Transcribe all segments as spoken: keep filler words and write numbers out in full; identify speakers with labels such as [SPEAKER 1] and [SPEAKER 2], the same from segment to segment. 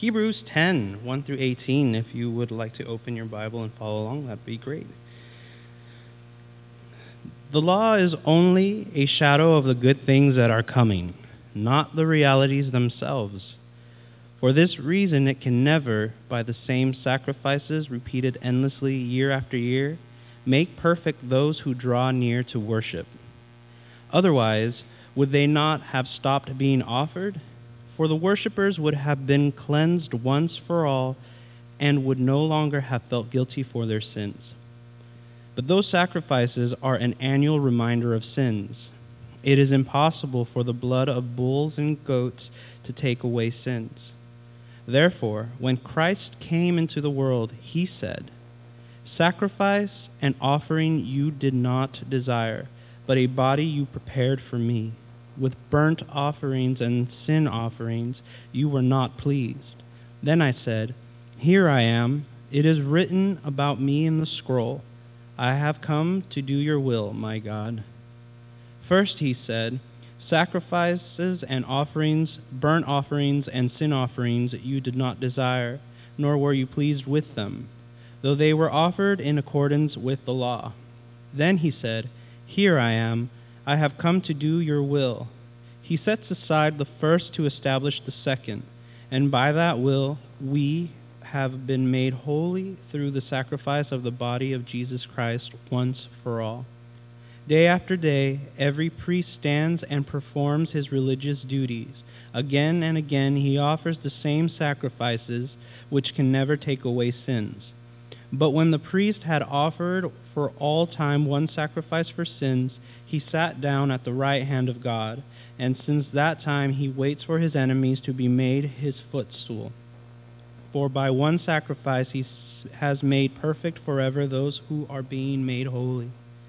[SPEAKER 1] Hebrews ten, one through eighteen. If you would like to open your Bible and follow along, that'd be great. The law is only a shadow of the good things that are coming, not the realities themselves. For this reason, it can never, by the same sacrifices repeated endlessly year after year, make perfect those who draw near to worship. Otherwise, would they not have stopped being offered? For the worshippers would have been cleansed once for all and would no longer have felt guilty for their sins. But those sacrifices are an annual reminder of sins. It is impossible for the blood of bulls and goats to take away sins. Therefore, when Christ came into the world, he said, "Sacrifice and offering you did not desire, but a body you prepared for me. With burnt offerings and sin offerings you were not pleased." Then I said, "Here I am. It is written about me in the scroll. I have come to do your will, my God." First he said, "Sacrifices and offerings, burnt offerings and sin offerings you did not desire, nor were you pleased with them, though they were offered in accordance with the law." Then he said, "Here I am. I have come to do your will." He sets aside the first to establish the second, and by that will we have been made holy through the sacrifice of the body of Jesus Christ once for all. Day after day, every priest stands and performs his religious duties. Again and again he offers the same sacrifices which can never take away sins. But when the priest had offered for all time one sacrifice for sins, he sat down at the right hand of God, and since that time he waits for his enemies to be made his footstool. For by one sacrifice he has made perfect forever those who are being made holy.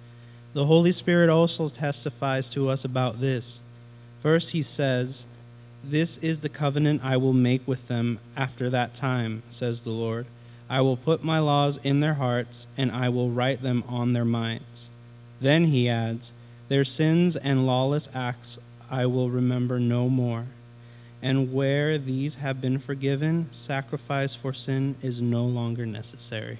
[SPEAKER 1] The Holy Spirit also testifies to us about this. First he says, "This is the covenant I will make with them after that time, says the Lord. I will put my laws in their hearts, and I will write them on their minds." Then he adds, "Their sins and lawless acts I will remember no more. And where these have been forgiven, sacrifice for sin is no longer necessary."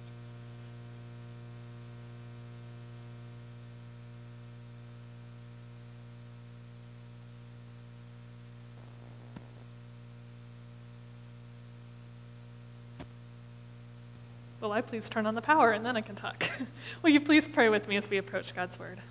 [SPEAKER 2] Will I please turn on the power and then I can talk? Will you please pray with me as we approach God's word?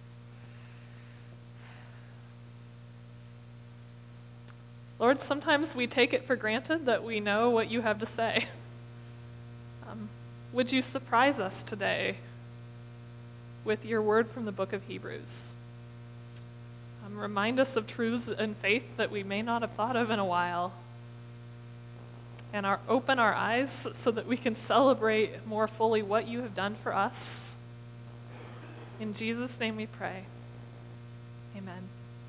[SPEAKER 2] Lord, sometimes we take it for granted that we know what you have to say. Um, would you surprise us today with your word from the book of Hebrews? Um, remind us of truths and faith that we may not have thought of in a while. And our, open our eyes so that we can celebrate more fully what you have done for us. In Jesus' name we pray. Amen.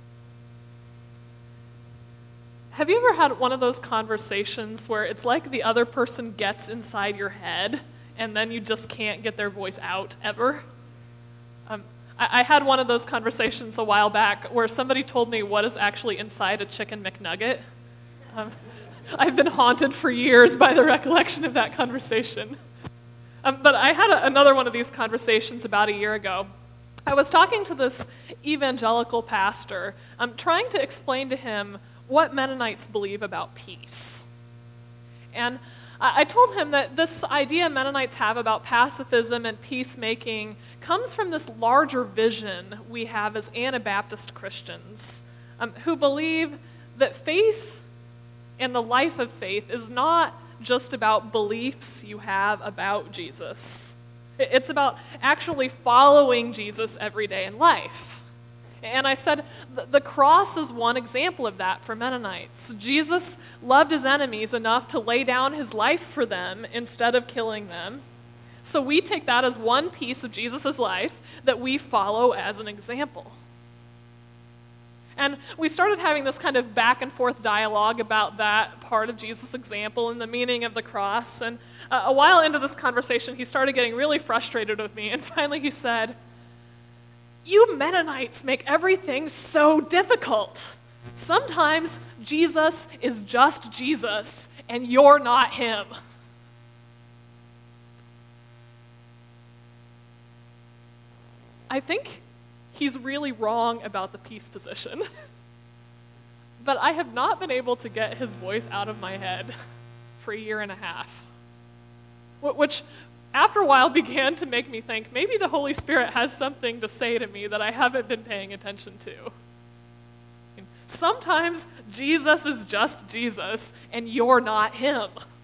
[SPEAKER 2] Have you ever had one of those conversations where it's like the other person gets inside your head and then you just can't get their voice out ever? Um, I, I had one of those conversations a while back where somebody told me what is actually inside a chicken McNugget. Um, I've been haunted for years by the recollection of that conversation. Um, but I had a, another one of these conversations about a year ago. I was talking to this evangelical pastor, um, trying to explain to him what Mennonites believe about peace. And I, I told him that this idea Mennonites have about pacifism and peacemaking comes from this larger vision we have as Anabaptist Christians, um, who believe that faith and the life of faith is not just about beliefs you have about Jesus. It's about actually following Jesus every day in life. And I said, the cross is one example of that for Mennonites. Jesus loved his enemies enough to lay down his life for them instead of killing them. So we take that as one piece of Jesus' life that we follow as an example. And we started having this kind of back and forth dialogue about that part of Jesus' example and the meaning of the cross. And uh, a while into this conversation, he started getting really frustrated with me. And finally he said, "You Mennonites make everything so difficult. Sometimes Jesus is just Jesus, and you're not him. I think he's really wrong about the peace position. But I have not been able to get his voice out of my head for a year and a half. Which, after a while, began to make me think, maybe the Holy Spirit has something to say to me that I haven't been paying attention to. Sometimes Jesus is just Jesus, and you're not him.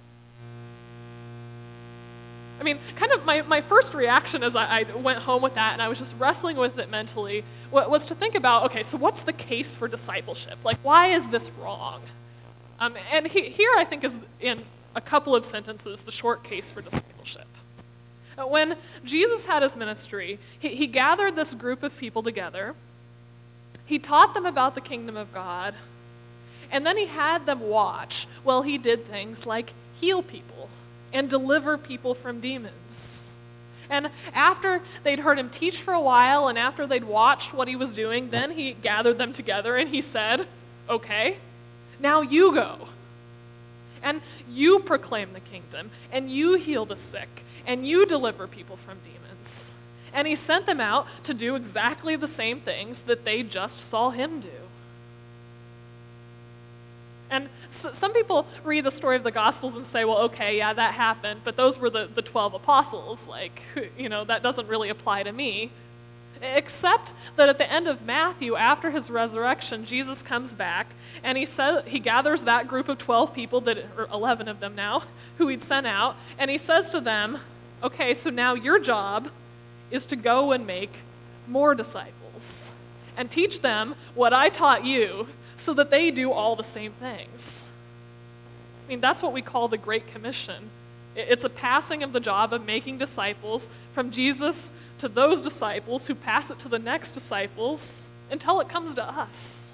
[SPEAKER 2] I mean, kind of my, my first reaction as I, I went home with that, and I was just wrestling with it mentally, was to think about, okay, so what's the case for discipleship? Like, why is this wrong? Um, and he, here, I think, is in a couple of sentences, the short case for discipleship. Uh, when Jesus had his ministry, he, he gathered this group of people together. He taught them about the kingdom of God, and then he had them watch while he did things like heal people and deliver people from demons. And after they'd heard him teach for a while, and after they'd watched what he was doing, then he gathered them together and he said, okay, now you go. And you proclaim the kingdom, and you heal the sick, and you deliver people from demons. And he sent them out to do exactly the same things that they just saw him do. And so some people read the story of the Gospels and say, well, okay, yeah, that happened, but those were the, the twelve apostles. Like, you know, that doesn't really apply to me. Except that at the end of Matthew, after his resurrection, Jesus comes back, and he says, he gathers that group of twelve people, that, or eleven of them now, who he'd sent out, and he says to them, okay, so now your job is to go and make more disciples and teach them what I taught you so that they do all the same things. I mean, that's what we call the Great Commission. It's a passing of the job of making disciples from Jesus to those disciples who pass it to the next disciples until it comes to us.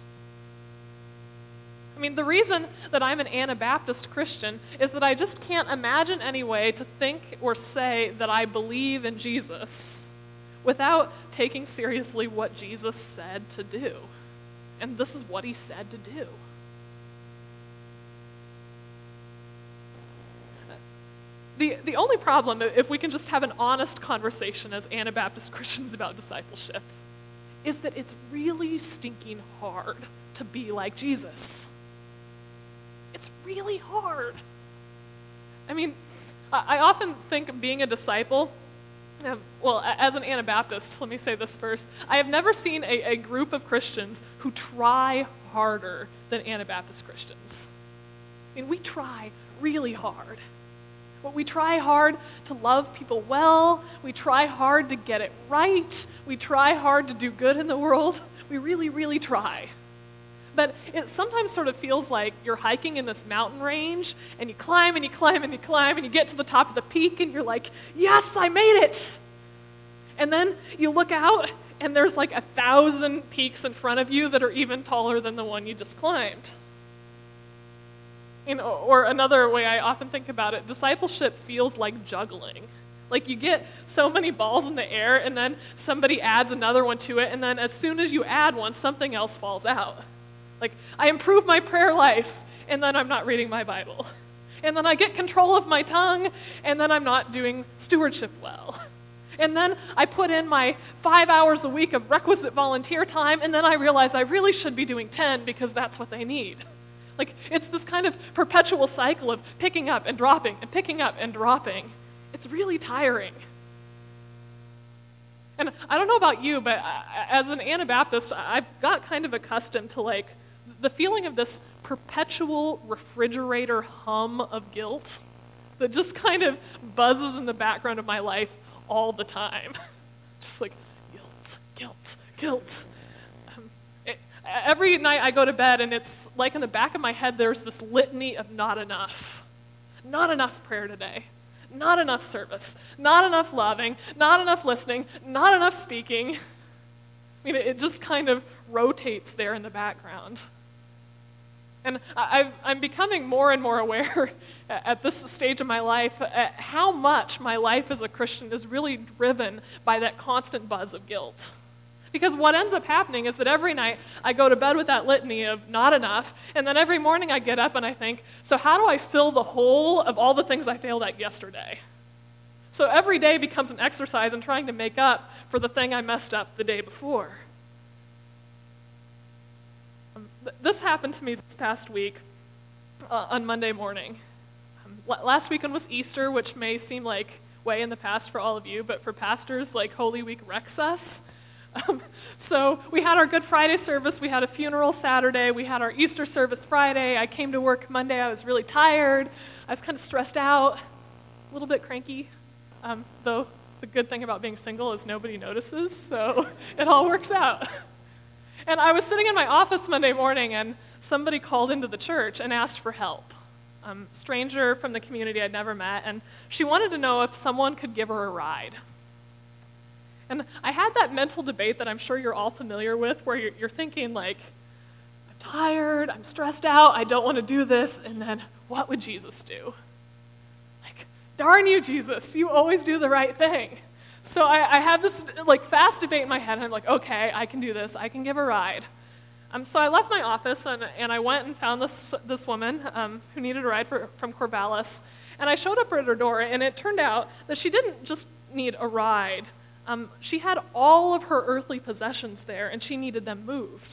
[SPEAKER 2] I mean, the reason that I'm an Anabaptist Christian is that I just can't imagine any way to think or say that I believe in Jesus without taking seriously what Jesus said to do. And this is what he said to do. The, the only problem, if we can just have an honest conversation as Anabaptist Christians about discipleship, is that it's really stinking hard to be like Jesus. It's really hard. I mean, I, I often think of being a disciple, um, well, as an Anabaptist, let me say this first, I have never seen a, a group of Christians who try harder than Anabaptist Christians. I mean, we try really hard. But we try hard to love people well. We try hard to get it right. We try hard to do good in the world. We really, really try. But it sometimes sort of feels like you're hiking in this mountain range, and you climb and you climb and you climb, and you get to the top of the peak, and you're like, yes, I made it. And then you look out, and there's like a thousand peaks in front of you that are even taller than the one you just climbed. You know, or another way I often think about it, discipleship feels like juggling. Like you get so many balls in the air, and then somebody adds another one to it, and then as soon as you add one, something else falls out. Like, I improve my prayer life, and then I'm not reading my Bible. And then I get control of my tongue, and then I'm not doing stewardship well. And then I put in my five hours a week of requisite volunteer time, and then I realize I really should be doing ten because that's what they need. Like, it's this kind of perpetual cycle of picking up and dropping and picking up and dropping. It's really tiring. And I don't know about you, but as an Anabaptist, I've got kind of accustomed to, like, the feeling of this perpetual refrigerator hum of guilt that just kind of buzzes in the background of my life all the time. Just like, guilt, guilt, guilt. Um, it, every night I go to bed, and it's like in the back of my head, there's this litany of not enough. Not enough prayer today. Not enough service. Not enough loving. Not enough listening. Not enough speaking. I mean, it just kind of rotates there in the background. And I've, I'm becoming more and more aware at this stage of my life at how much my life as a Christian is really driven by that constant buzz of guilt. Because what ends up happening is that every night I go to bed with that litany of not enough, and then every morning I get up and I think, so how do I fill the hole of all the things I failed at yesterday? So every day becomes an exercise in trying to make up for the thing I messed up the day before. Um, th- this happened to me this past week uh, on Monday morning. Um, l- last weekend was Easter, which may seem like way in the past for all of you, but for pastors, like Holy Week wrecks us. Um, so we had our Good Friday service, we had a funeral Saturday, we had our Easter service Friday. I came to work Monday, I was really tired, I was kind of stressed out, a little bit cranky, um, though the good thing about being single is nobody notices, so it all works out. And I was sitting in my office Monday morning, and somebody called into the church and asked for help. Um, stranger from the community I'd never met, and she wanted to know if someone could give her a ride. And I had that mental debate that I'm sure you're all familiar with, where you're, you're thinking, like, I'm tired, I'm stressed out, I don't want to do this, and then what would Jesus do? Like, darn you, Jesus, you always do the right thing. So I, I have this, like, fast debate in my head, and I'm like, okay, I can do this, I can give a ride. Um, so I left my office, and, and I went and found this this woman um, who needed a ride for, from Corvallis, and I showed up at her door, and it turned out that she didn't just need a ride. Um, she had all of her earthly possessions there, and she needed them moved.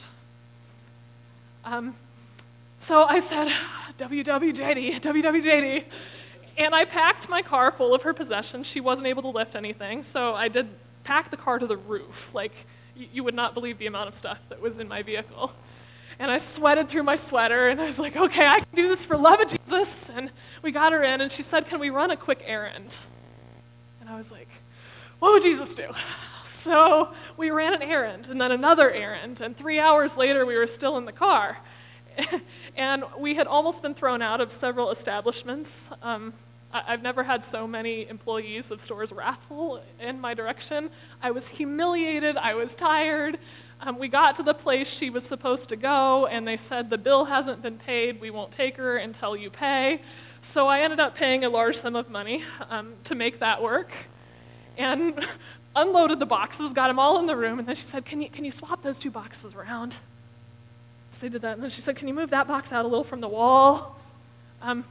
[SPEAKER 2] Um, so I said, W W J D, W W J D, and I packed my car full of her possessions. She wasn't able to lift anything, so I did pack the car to the roof. Like, y- you would not believe the amount of stuff that was in my vehicle. And I sweated through my sweater, and I was like, okay, I can do this for love of Jesus. And we got her in, and she said, can we run a quick errand? And I was like, what would Jesus do? So we ran an errand, and then another errand, and three hours later we were still in the car. And we had almost been thrown out of several establishments. Um, I- I've never had so many employees of stores wrathful in my direction. I was humiliated, I was tired. Um, we got to the place she was supposed to go, and they said, the bill hasn't been paid, we won't take her until you pay. So I ended up paying a large sum of money um, to make that work. And unloaded the boxes, got them all in the room, and then she said, can you can you swap those two boxes around? So they did that, and then she said, can you move that box out a little from the wall? Um,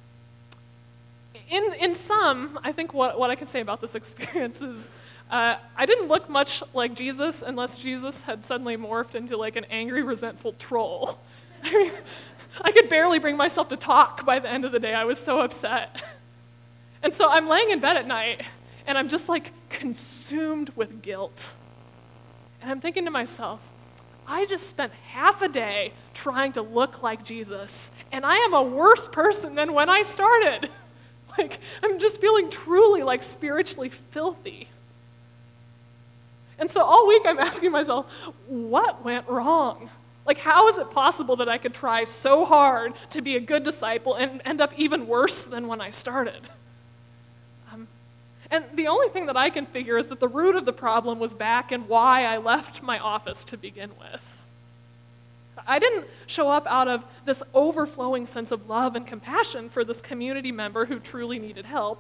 [SPEAKER 2] in in sum, I think what, what I can say about this experience is uh, I didn't look much like Jesus unless Jesus had suddenly morphed into like an angry, resentful troll. I mean, I could barely bring myself to talk by the end of the day. I was so upset. And so I'm laying in bed at night, and I'm just like consumed with guilt. And I'm thinking to myself, I just spent half a day trying to look like Jesus, and I am a worse person than when I started. Like, I'm just feeling truly like spiritually filthy. And so all week I'm asking myself, what went wrong? Like, how is it possible that I could try so hard to be a good disciple and end up even worse than when I started? Um, And the only thing that I can figure is that the root of the problem was back in why I left my office to begin with. I didn't show up out of this overflowing sense of love and compassion for this community member who truly needed help.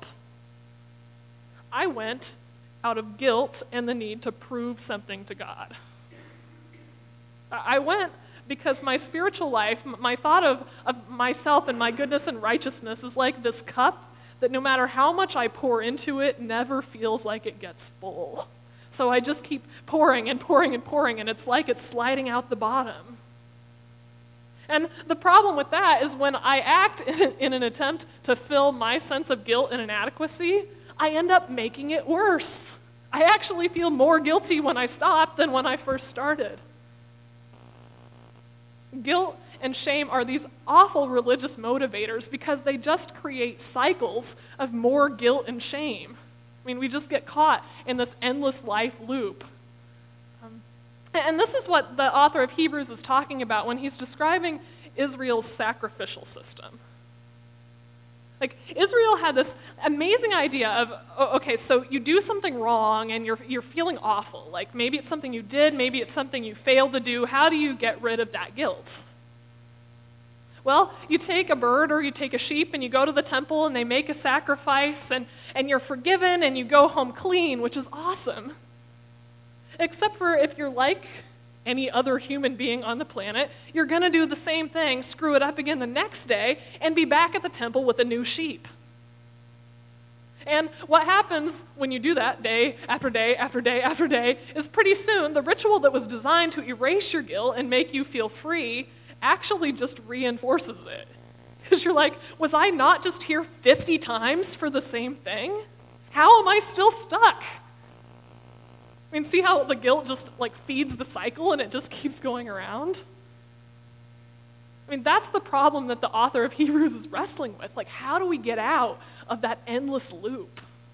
[SPEAKER 2] I went out of guilt and the need to prove something to God. I went because my spiritual life, my thought of, of myself and my goodness and righteousness is like this cup that no matter how much I pour into it, never feels like it gets full. So I just keep pouring and pouring and pouring, and it's like it's sliding out the bottom. And the problem with that is when I act in, in an attempt to fill my sense of guilt and inadequacy, I end up making it worse. I actually feel more guilty when I stop than when I first started. Guilt and shame are these awful religious motivators because they just create cycles of more guilt and shame. I mean, we just get caught in this endless life loop. Um, and this is what the author of Hebrews is talking about when he's describing Israel's sacrificial system. Like, Israel had this amazing idea of, oh, okay, so you do something wrong and you're you're feeling awful. Like, maybe it's something you did, maybe it's something you failed to do. How do you get rid of that guilt? Well, you take a bird or you take a sheep and you go to the temple and they make a sacrifice and, and you're forgiven and you go home clean, which is awesome. except for if you're like any other human being on the planet, you're going to do the same thing, screw it up again the next day, and be back at the temple with a new sheep. And what happens when you do that day after day after day after day is pretty soon the ritual that was designed to erase your guilt and make you feel free actually just reinforces it. Because you're like, was I not just here fifty times for the same thing? How am I still stuck? I mean, see how the guilt just like feeds the cycle and it just keeps going around? I mean, that's the problem that the author of Hebrews is wrestling with. Like, how do we get out of that endless loop?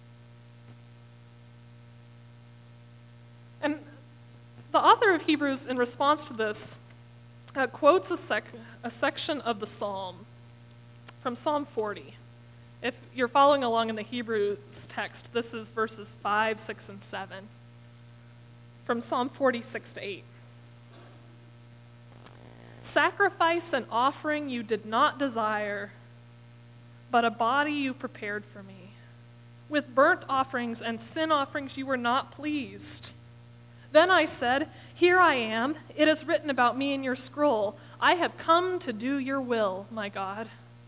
[SPEAKER 2] And the author of Hebrews, in response to this, uh, quotes a, sec- a section of the Psalm from Psalm forty. If you're following along in the Hebrews text, this is verses five, six, and seven. From Psalm forty-six to eight. Sacrifice and offering you did not desire, but a body you prepared for me. With burnt offerings and sin offerings you were not pleased. Then I said, here I am. It is written about me in your scroll. I have come to do your will, my God.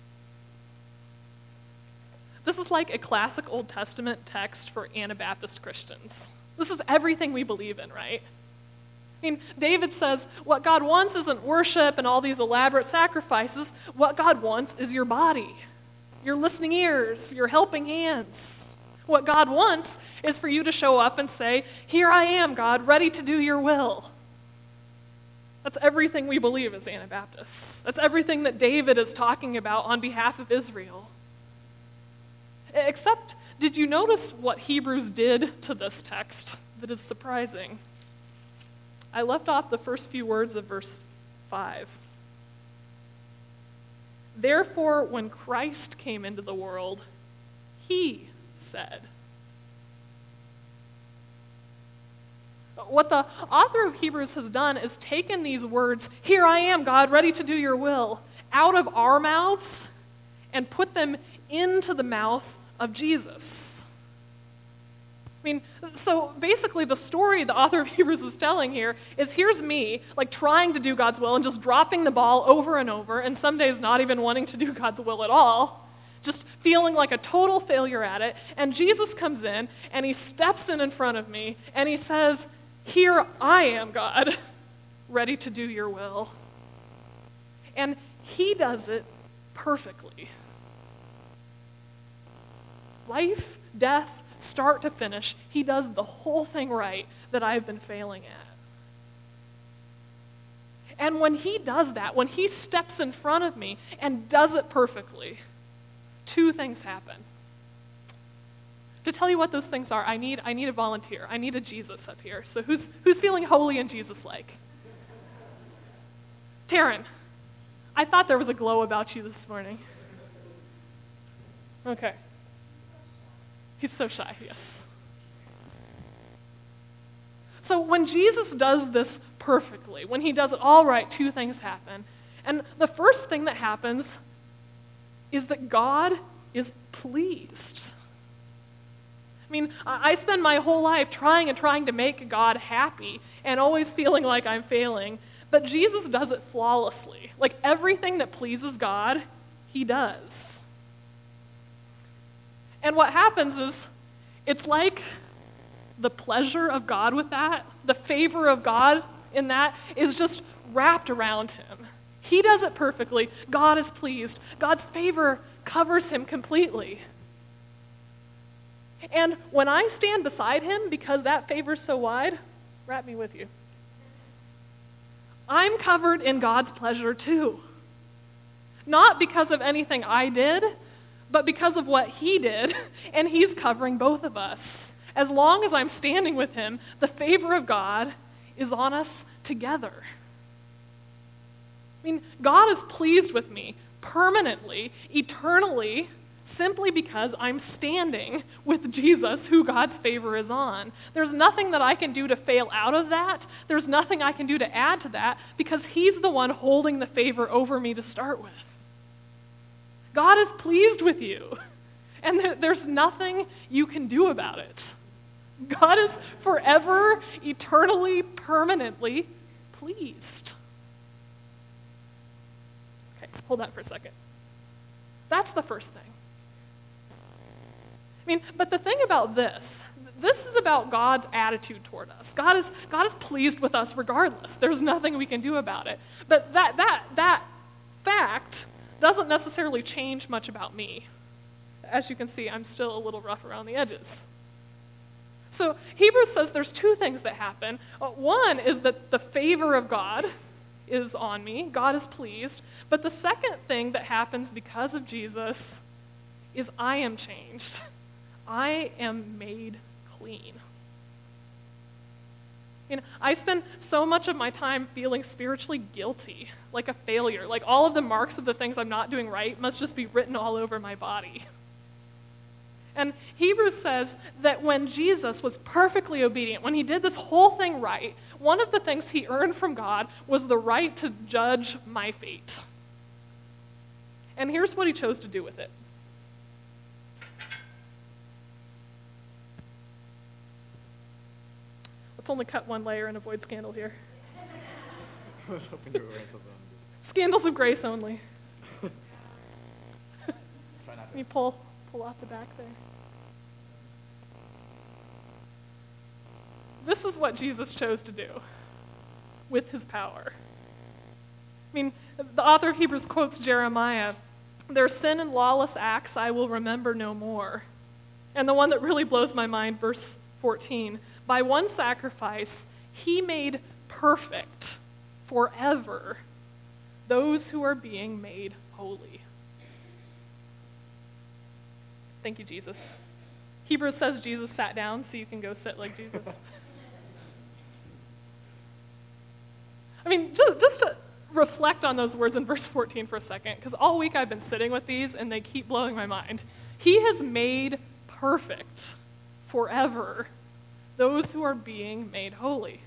[SPEAKER 2] This is like a classic Old Testament text for Anabaptist Christians. This is everything we believe in, right? I mean, David says, what God wants isn't worship and all these elaborate sacrifices. What God wants is your body, your listening ears, your helping hands. What God wants is for you to show up and say, here I am, God, ready to do your will. That's everything we believe as Anabaptists. That's everything that David is talking about on behalf of Israel. Except, did you notice what Hebrews did to this text that is surprising? I left off the first few words of verse five. Therefore, when Christ came into the world, he said. What the author of Hebrews has done is taken these words, here I am, God, ready to do your will, out of our mouths and put them into the mouth of Jesus. I mean, so basically the story the author of Hebrews is telling here is here's me, like trying to do God's will and just dropping the ball over and over, and some days not even wanting to do God's will at all, just feeling like a total failure at it, and Jesus comes in, and he steps in in front of me, and he says, here I am, God, ready to do your will. And he does it perfectly. Life, death, start to finish, he does the whole thing right that I've been failing at. And when he does that, when he steps in front of me and does it perfectly, two things happen. To tell you what those things are, I need I need a volunteer. I need a Jesus up here. So who's who's feeling holy and Jesus-like? Taryn, I thought there was a glow about you this morning. Okay. He's so shy, yes. So when Jesus does this perfectly, when he does it all right, two things happen. And the first thing that happens is that God is pleased. I mean, I spend my whole life trying and trying to make God happy and always feeling like I'm failing, but Jesus does it flawlessly. Like everything that pleases God, he does. And what happens is, it's like the pleasure of God with that, the favor of God in that is just wrapped around him. He does it perfectly. God is pleased. God's favor covers him completely. And when I stand beside him, because that favor's so wide, wrap me with you, I'm covered in God's pleasure too. Not because of anything I did, but because of what he did, and he's covering both of us. As long as I'm standing with him, the favor of God is on us together. I mean, God is pleased with me permanently, eternally, simply because I'm standing with Jesus, who God's favor is on. There's nothing that I can do to fail out of that. There's nothing I can do to add to that, because he's the one holding the favor over me to start with. God is pleased with you, and there's nothing you can do about it. God is forever, eternally, permanently pleased. Okay, hold on for a second. That's the first thing. I mean, but the thing about this, this is about God's attitude toward us. God is God is pleased with us regardless. There's nothing we can do about it. But that that that fact doesn't necessarily change much about me. As you can see, I'm still a little rough around the edges. So Hebrews says there's two things that happen. Uh, one is that the favor of God is on me. God is pleased. But the second thing that happens because of Jesus is I am changed. I am made clean. You know, I spend so much of my time feeling spiritually guilty, like a failure. Like all of the marks of the things I'm not doing right must just be written all over my body. And Hebrews says that when Jesus was perfectly obedient, when he did this whole thing right, one of the things he earned from God was the right to judge my fate. And here's what he chose to do with it. Let's only cut one layer and avoid scandal here.
[SPEAKER 3] I was hoping you were going to something.
[SPEAKER 2] Scandals of grace only.
[SPEAKER 3] Try not
[SPEAKER 2] Can you
[SPEAKER 3] to.
[SPEAKER 2] pull pull off the back there? This is what Jesus chose to do with his power. I mean, the author of Hebrews quotes Jeremiah, "Their sin and lawless acts I will remember no more." And the one that really blows my mind, verse fourteen, "By one sacrifice he made perfect forever those who are being made holy." Thank you, Jesus. Hebrews says Jesus sat down, so you can go sit like Jesus. I mean, just, just to reflect on those words in verse fourteen for a second, because all week I've been sitting with these, and they keep blowing my mind. He has made perfect forever those who are being made holy.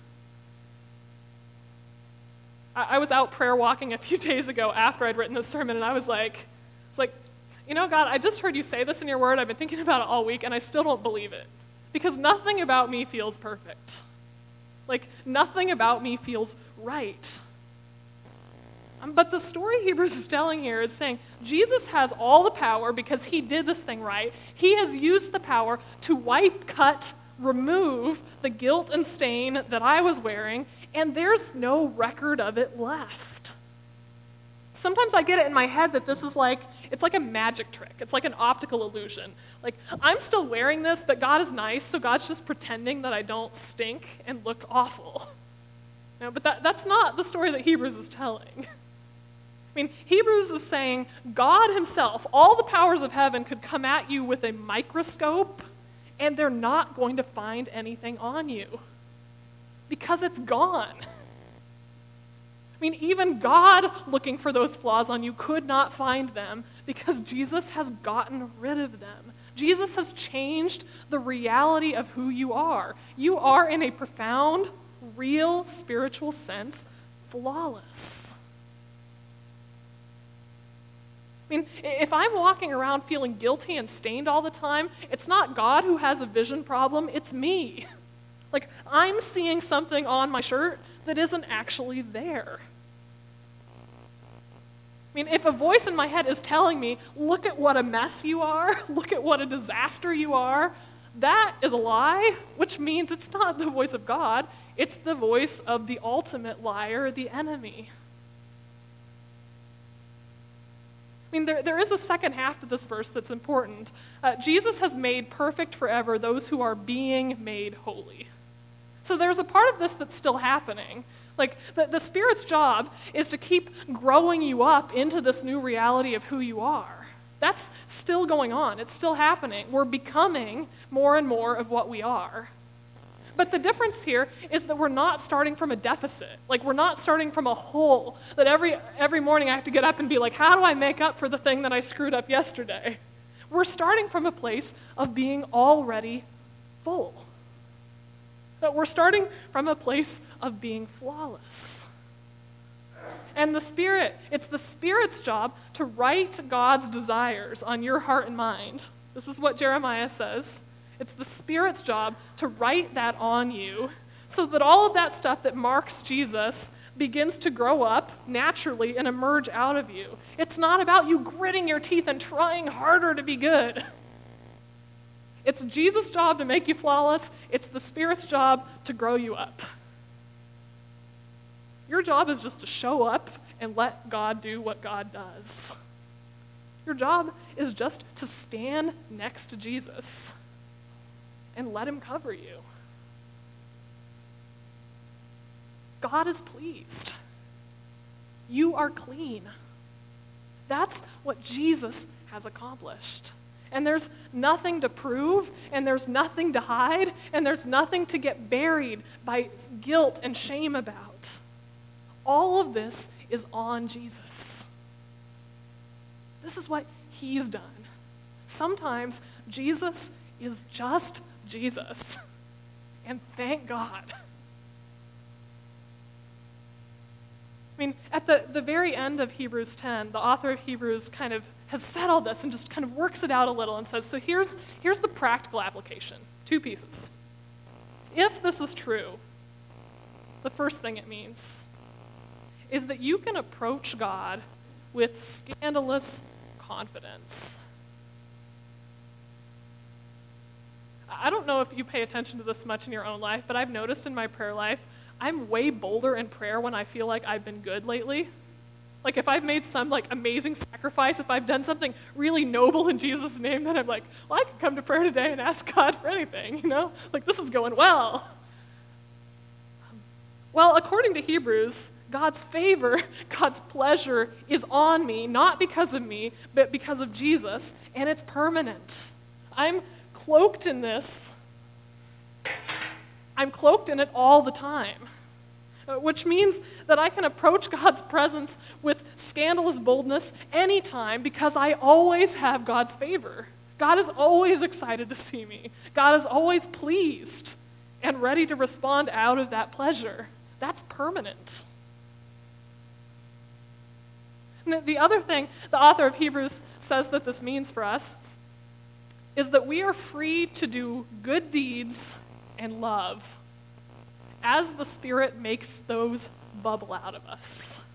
[SPEAKER 2] I, I was out prayer walking a few days ago after I'd written this sermon, and I was like, it's like, you know, God, I just heard you say this in your word. I've been thinking about it all week, and I still don't believe it. Because nothing about me feels perfect. Like, nothing about me feels right. Um, but the story Hebrews is telling here is saying Jesus has all the power because he did this thing right. He has used the power to wipe, cut, remove the guilt and stain that I was wearing, and there's no record of it left. Sometimes I get it in my head that this is like, it's like a magic trick. It's like an optical illusion. Like, I'm still wearing this, but God is nice, so God's just pretending that I don't stink and look awful. You know, but that, that's not the story that Hebrews is telling. I mean, Hebrews is saying God himself, all the powers of heaven could come at you with a microscope, and they're not going to find anything on you. Because it's gone. I mean, even God, looking for those flaws on you, could not find them because Jesus has gotten rid of them. Jesus has changed the reality of who you are. You are, in a profound, real, spiritual sense, flawless. I mean, if I'm walking around feeling guilty and stained all the time, it's not God who has a vision problem, it's me. Like, I'm seeing something on my shirt that isn't actually there. I mean, if a voice in my head is telling me, look at what a mess you are, look at what a disaster you are, that is a lie, which means it's not the voice of God, it's the voice of the ultimate liar, the enemy. I mean, there, there is a second half to this verse that's important. Uh, Jesus has made perfect forever those who are being made holy. So there's a part of this that's still happening. Like, the, the Spirit's job is to keep growing you up into this new reality of who you are. That's still going on. It's still happening. We're becoming more and more of what we are. But the difference here is that we're not starting from a deficit. Like, we're not starting from a hole that every every morning I have to get up and be like, how do I make up for the thing that I screwed up yesterday? We're starting from a place of being already full. That we're starting from a place of being flawless. And the Spirit, it's the Spirit's job to write God's desires on your heart and mind. This is what Jeremiah says. It's the Spirit's job to write that on you so that all of that stuff that marks Jesus begins to grow up naturally and emerge out of you. It's not about you gritting your teeth and trying harder to be good. It's Jesus' job to make you flawless. It's the Spirit's job to grow you up. Your job is just to show up and let God do what God does. Your job is just to stand next to Jesus and let him cover you. God is pleased. You are clean. That's what Jesus has accomplished. And there's nothing to prove, and there's nothing to hide, and there's nothing to get buried by guilt and shame about. All of this is on Jesus. This is what he's done. Sometimes Jesus is just Jesus. And thank God. I mean, at the, the very end of Hebrews ten, the author of Hebrews kind of has said all this and just kind of works it out a little and says, so here's, here's the practical application. Two pieces. If this is true, the first thing it means is that you can approach God with scandalous confidence. I don't know if you pay attention to this much in your own life, but I've noticed in my prayer life, I'm way bolder in prayer when I feel like I've been good lately. Like if I've made some like amazing sacrifice, if I've done something really noble in Jesus' name, then I'm like, well, I can come to prayer today and ask God for anything, you know? Like this is going well. Well, according to Hebrews, God's favor, God's pleasure is on me, not because of me, but because of Jesus, and it's permanent. I'm cloaked in this. I'm cloaked in it all the time, which means that I can approach God's presence with scandalous boldness anytime because I always have God's favor. God is always excited to see me. God is always pleased and ready to respond out of that pleasure. That's permanent. And the other thing the author of Hebrews says that this means for us is that we are free to do good deeds and love as the Spirit makes those bubble out of us.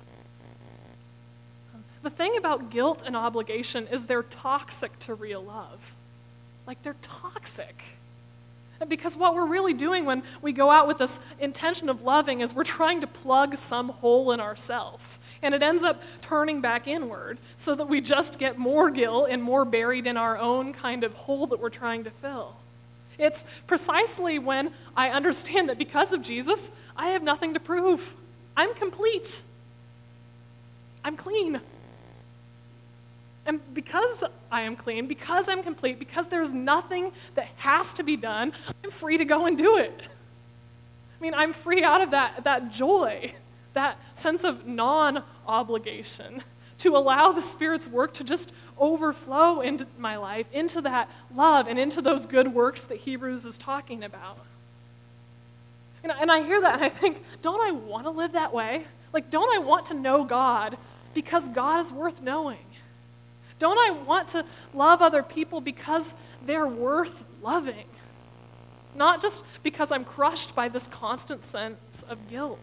[SPEAKER 2] The thing about guilt and obligation is they're toxic to real love. Like they're toxic. Because what we're really doing when we go out with this intention of loving is we're trying to plug some hole in ourselves. And it ends up turning back inward so that we just get more guilt and more buried in our own kind of hole that we're trying to fill. It's precisely when I understand that because of Jesus, I have nothing to prove. I'm complete. I'm clean. And because I am clean, because I'm complete, because there's nothing that has to be done, I'm free to go and do it. I mean, I'm free out of that, that joy, that sense of non-obligation, to allow the Spirit's work to just overflow into my life, into that love and into those good works that Hebrews is talking about. And, and I hear that and I think, don't I want to live that way? Like, don't I want to know God because God is worth knowing? Don't I want to love other people because they're worth loving? Not just because I'm crushed by this constant sense of guilt.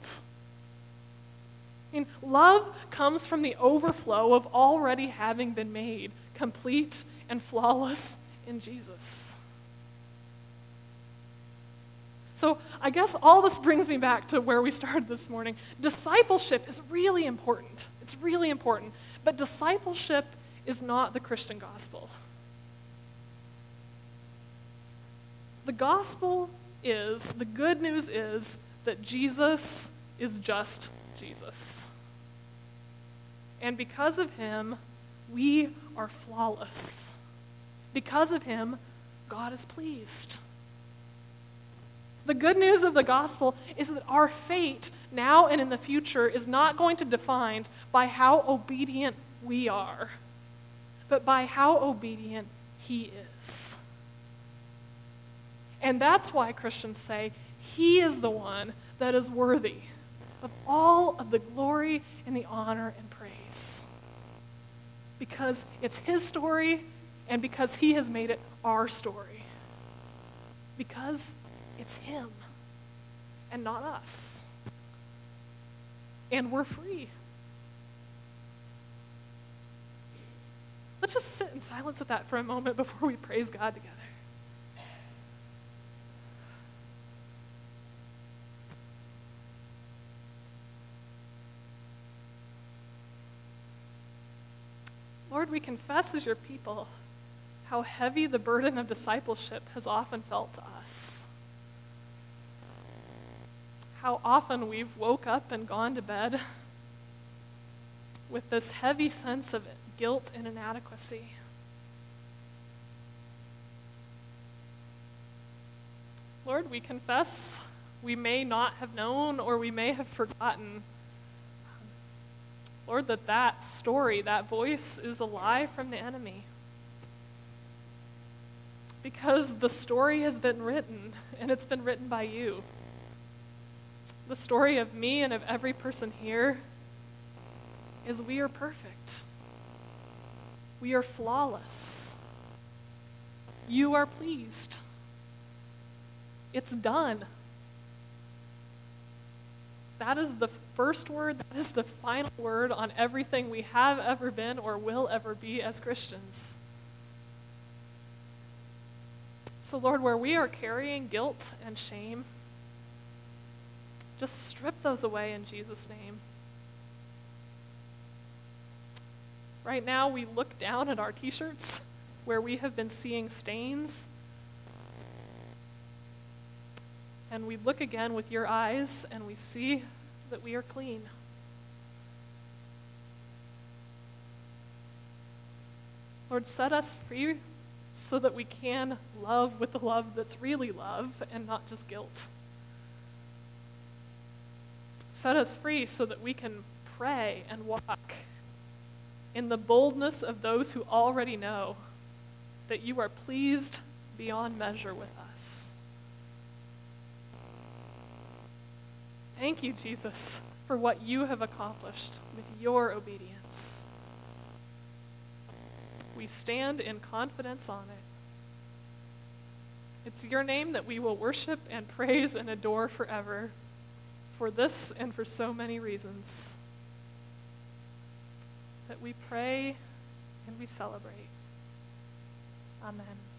[SPEAKER 2] I mean, love comes from the overflow of already having been made complete and flawless in Jesus. So I guess all this brings me back to where we started this morning. Discipleship is really important. It's really important. But discipleship is not the Christian gospel. The gospel is, the good news is that Jesus is just Jesus. And because of him, we are flawless. Because of him, God is pleased. The good news of the gospel is that our fate now and in the future is not going to be defined by how obedient we are, but by how obedient he is. And that's why Christians say he is the one that is worthy of all of the glory and the honor and praise. Because it's his story and because he has made it our story. because it's him and not us. And we're free. Let's just sit in silence with that for a moment before we praise God together. Lord, we confess as your people how heavy the burden of discipleship has often felt to us. How often we've woke up and gone to bed with this heavy sense of guilt and inadequacy. Lord, we confess we may not have known or we may have forgotten, Lord, that that story, that voice is a lie from the enemy. Because the story has been written, and it's been written by you. The story of me and of every person here is we are perfect. We are flawless. You are pleased. It's done. That is the first word, that is the final word on everything we have ever been or will ever be as Christians. So Lord, where we are carrying guilt and shame, just strip those away in Jesus' name. Right now we look down at our t-shirts where we have been seeing stains, and we look again with your eyes and we see that we are clean. Lord, set us free so that we can love with the love that's really love and not just guilt. Set us free so that we can pray and walk in the boldness of those who already know that you are pleased beyond measure with us. Thank you, Jesus, for what you have accomplished with your obedience. We stand in confidence on it. It's your name that we will worship and praise and adore forever, for this and for so many reasons. That we pray and we celebrate. Amen.